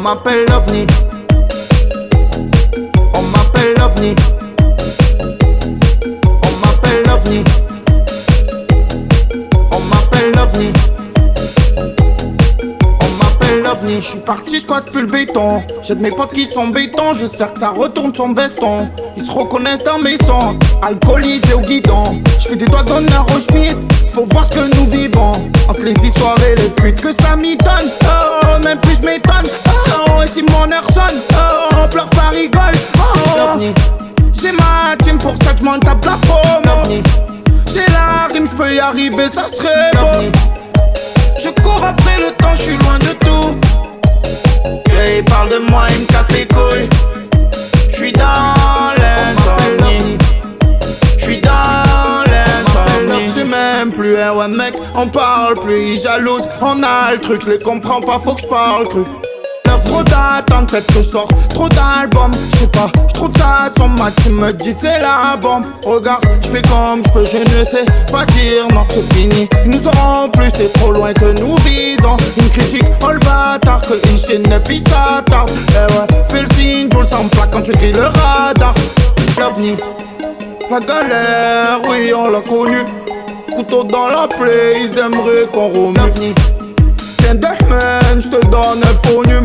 m'appelle l'OVNI. On m'appelle l'OVNI. On m'appelle l'OVNI. On m'appelle l'OVNI. On m'appelle l'OVNI. Je suis parti, squatte plus le béton. J'ai de mes potes qui sont béton. Je sais que ça retourne son veston. Ils se reconnaissent dans mes sons. Alcoolisé au guidon. Je fais des doigts d'honneur au schmitt. Faut voir ce que nous vivons. Entre les histoires et les fuites que ça m'y donne. Oh, même plus je m'étonne. Oh, et si mon heure sonne. Oh, on pleure pas, rigole. Oh, j'ai ma team pour ça que je m'en tape la promo. J'ai la rime, je peux y arriver, ça serait beau. Je cours après le temps, je suis loin de tout. Et il parle de moi, il me casse les couilles. Je suis dans l'insomnie. Je suis dans l'insomnie. J'ai même plus un ouais mec, on parle plus, il jalouse. On a le truc, je les comprends pas, faut que je parle cru. Trop d'attente, peut-être que je sors trop d'albums. J'sais pas, j'trouve ça son match, tu me dis c'est la bombe. Regarde, j'fais comme j'peux, je ne sais pas dire non, c'est fini. Ils nous auront plus, c'est trop loin que nous visons. Une critique, oh le bâtard, que une chaîne neuf, il s'attarde. Eh ouais, fais le signe, Joule sans plaque quand tu grilles le radar. L'OVNI, la galère, oui on l'a connu. Couteau dans la plaie, ils aimeraient qu'on remue. L'OVNI, tiens deux semaines, j'te donne un volume.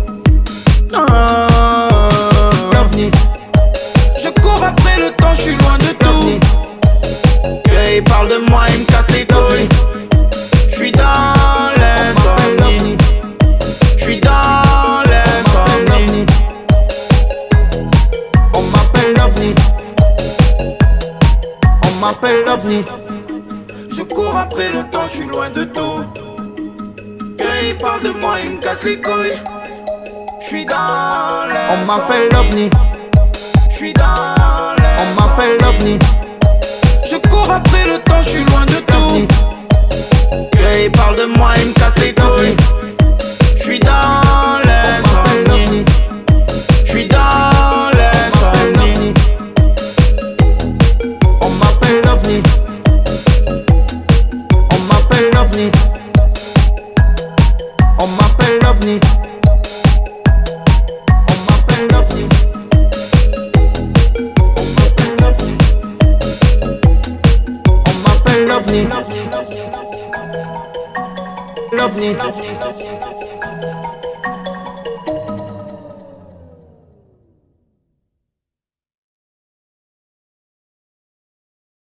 L'OVNI. Je cours après le temps, je suis loin de tout. Et il parle de moi, il me casse les couilles. Je suis dans l'insomnie. Je suis dans l'insomnie. On m'appelle l'OVNI. On m'appelle l'OVNI. Je cours après le temps, je suis loin de tout. Et il parle de moi, il me casse les couilles. J'suis dans l'insomnie. On m'appelle l'OVNI. J'suis dans l'insomnie. On m'appelle l'OVNI. Je cours après le temps, j'suis loin de tout. Et il parle de moi, il me casse les couilles. J'suis dans l'insomnie. J'suis dans l'insomnie. On m'appelle l'OVNI. On m'appelle l'OVNI. On m'appelle l'OVNI. l'OVNI.